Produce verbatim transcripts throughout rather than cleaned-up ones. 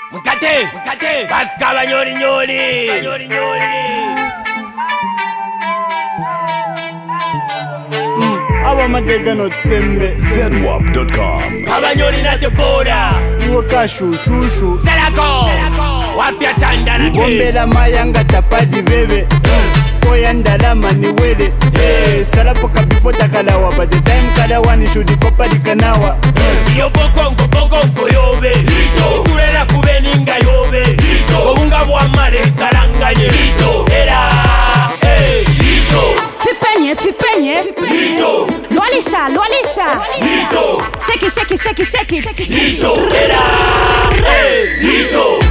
Mukate, mukate, Pascal Banyoli Nyoli, Banyoli Nyoli. Aba madega not sembe Z W A P dot com. Kabanyoli na the border. Iwo kashu shushu Salako, wapya chanda na ke. Gombela mayanga tapadi bebe Koya ndalama ni wele hey, salapo kabifo takalawa By the time kalawa ni shudi kopa di kanawa Iyo bokongo bokongo yobe Hito Turela kube ninga yobe Hito Obunga buamare saranganye Hito Era Hey Hito Fipenye, fipenye Hito Lualisha, lualisha Hito Shake, shake, shake, shake Hito Era Hey Hito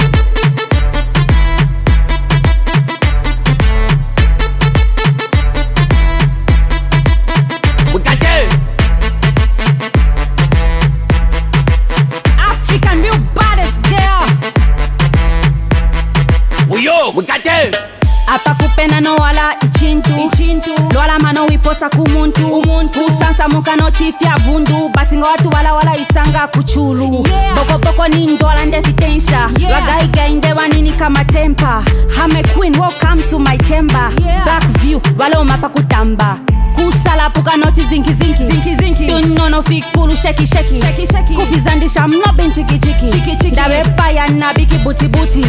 Mukate Apa kupena no wala ichintu Ichintu Lwala mano wiposa kumuntu Umuntu Usansa muka no tifia vundu Batinga watu wala wala isanga kuchulu yeah. Boko boko ni ndola ndefitensha yeah. Wagai gai ndewa nini kama tempa Hame queen welcome to my chamber yeah. Back view wala umapa kutamba Kusala puka noti zinki zinki Zinki zinki Tunono fikulu sheki sheki Sheki sheki Kufizandisha mnobe nchiki chiki Chiki chiki Dawe paya nabiki buti buti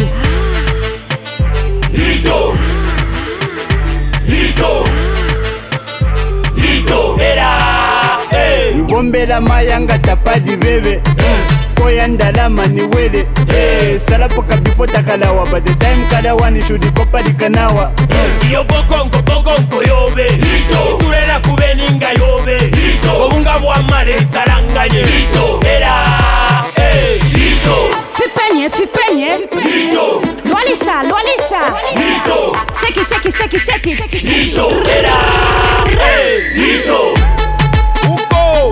Hito Hito Hito Era Hey Gombela mayanga tapadi bebe hey. Koya ndalama ni wele hey, salapo kabifo takalawa By the time kalawa ni shudi kopa di kanawa hey. Iyo bokongo bokongo yobe Hito Turela kube ninga yobe Hito Obunga buamare saranganye Hito Era Hey Hito Fipenye, fipenye Hito Lualisha, lualisha Hito Shake, shake, shake, shake Hito Era Hey Hito Uko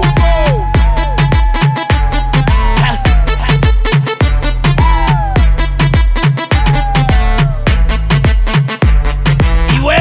Iwe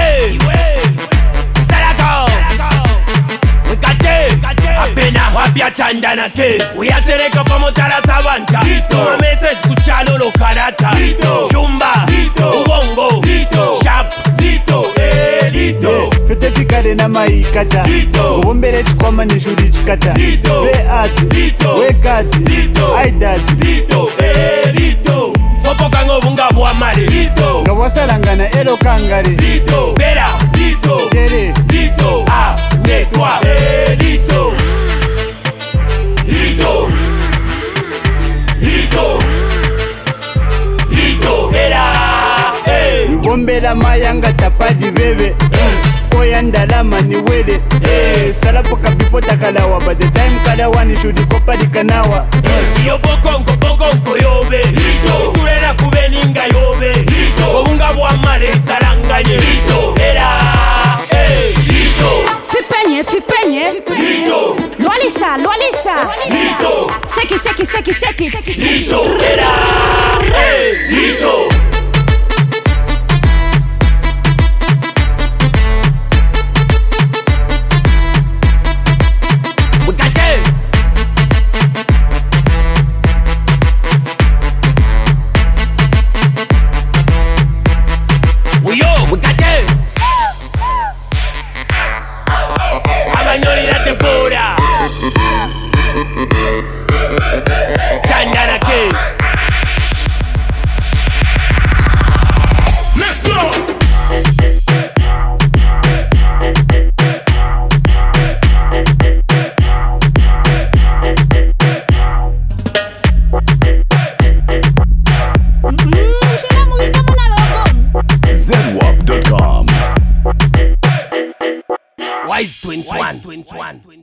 Salako Mukate Apena wapya chanda na ke Uyatereka pamotala sabanta Hito Message kuchalo lo karata Hito Shumba Hito Uwongo Hito Sharp Hito Elito yeah. Fete fikare na maikata Hito Gombele chikwama ni shudi chikata Hito We ati Hito We kati Hito Aidati Hito Elito Fopo kango bunga buamare Hito Nga wasalangana elo kangare Hito Bera Hito Tere Hito A Netwa Elito Hito Hito Hito Era Hey Gombela mayanga tapadi bebe hey. Koya ndalama ni wele hey, salapo kabifo takalawa By the time kalawa ni shudi kopa di kanawa hey. Iyo bokongo bokongo yobe Hito Turela kube ninga yobe Hito Obunga buamare saranganye Hito Era Hey Hito Fipenye, fipenye Hito Lualisha, lualisha Hito Shake, shake, shake, shake Hito Era Hey Hito Mukate Uyo Mukate Abanyoli na the border Chanda na ke Let's go Z W A P dot com. Wise twenty-one